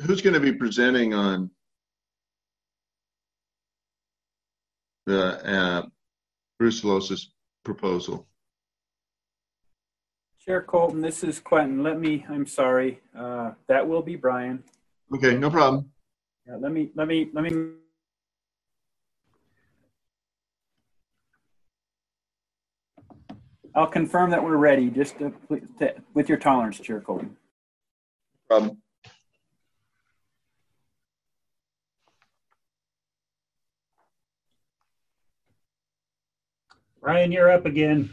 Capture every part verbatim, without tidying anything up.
who's going to be presenting on the uh, brucellosis proposal? Chair Colton, this is Quentin. Let me, I'm sorry. Uh, that will be Brian. Okay, no problem. Yeah, let me, let me, let me. I'll confirm that we're ready, just to, to, with your tolerance, Chair Colton. No problem. Brian, you're up again.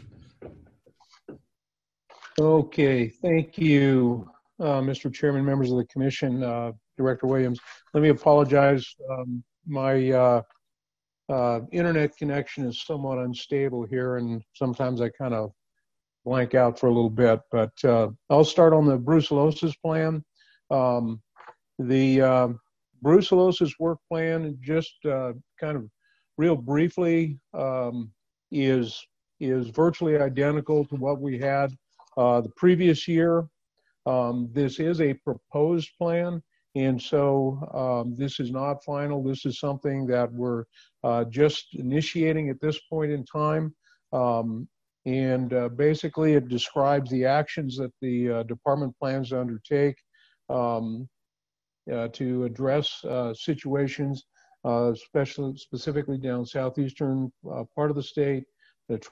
Okay, thank you, uh, Mister Chairman, members of the commission, uh, Director Williams. Let me apologize. Um, my uh, uh, internet connection is somewhat unstable here, and sometimes I kind of blank out for a little bit, but uh, I'll start on the brucellosis plan. Um, the uh, brucellosis work plan, just uh, kind of real briefly, um, is, is virtually identical to what we had uh, the previous year. Um, this is a proposed plan, and so um, this is not final. This is something that we're uh, just initiating at this point in time. Um, And uh, basically, it describes the actions that the uh, department plans to undertake um, uh, to address uh, situations, uh, especially specifically down southeastern uh, part of the state, that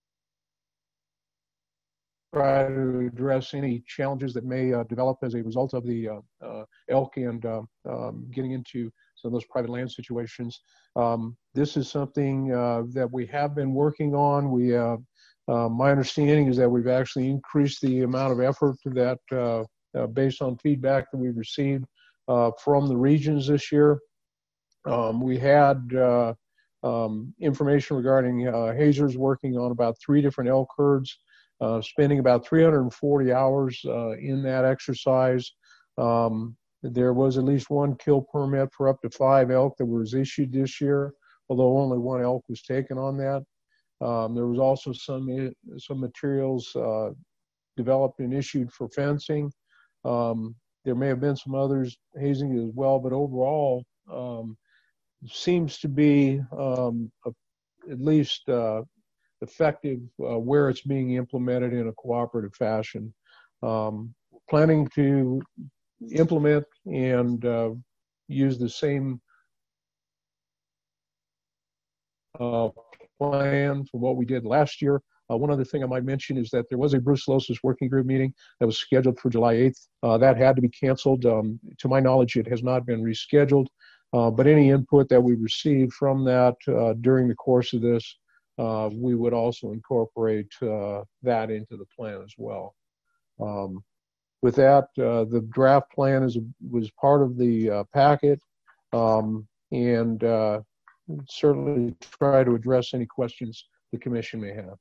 try to address any challenges that may uh, develop as a result of the uh, uh, elk and uh, um, getting into some of those private land situations. Um, this is something uh, that we have been working on. We uh, Uh, my understanding is that we've actually increased the amount of effort that uh, uh, based on feedback that we've received uh, from the regions this year. Um, we had uh, um, information regarding uh, hazers working on about three different elk herds, uh, spending about three hundred forty hours uh, in that exercise. Um, there was at least one kill permit for up to five elk that was issued this year, although only one elk was taken on that. Um, there was also some some materials uh, developed and issued for fencing. Um, there may have been some others hazing as well, but overall um, seems to be um, a, at least uh, effective uh, where it's being implemented in a cooperative fashion. Um, planning to implement and uh, use the same uh, plan for what we did last year. Uh, one other thing I might mention is that there was a brucellosis working group meeting that was scheduled for July eighth. Uh, that had to be canceled. Um, to my knowledge, it has not been rescheduled, uh, but any input that we received from that uh, during the course of this, uh, we would also incorporate uh, that into the plan as well. Um, with that, uh, the draft plan is, was part of the uh, packet, um, and uh, certainly try to address any questions the commission may have.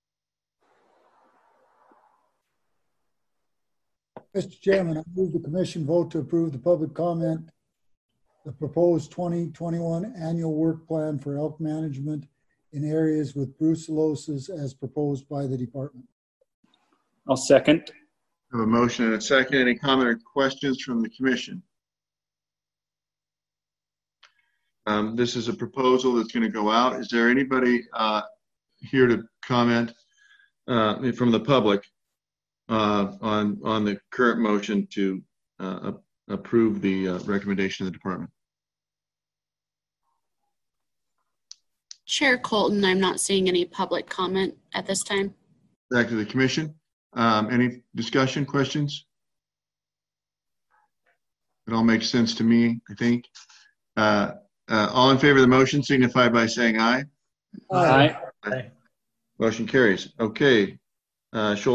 Mister Chairman, I move the commission vote to approve the public comment, the proposed twenty twenty-one annual work plan for elk management in areas with brucellosis as proposed by the department. I'll second. I have a motion and a second. Any comment or questions from the commission? Um, this is a proposal that's going to go out. Is there anybody uh, here to comment uh, from the public uh, on, on the current motion to uh, approve the uh, recommendation of the department? Chair Colton, I'm not seeing any public comment at this time. Back to the commission. Um, any discussion, questions? It all makes sense to me, I think. Uh, Uh, all in favor of the motion signify by saying aye. Aye. Aye. Motion carries. Okay. Uh,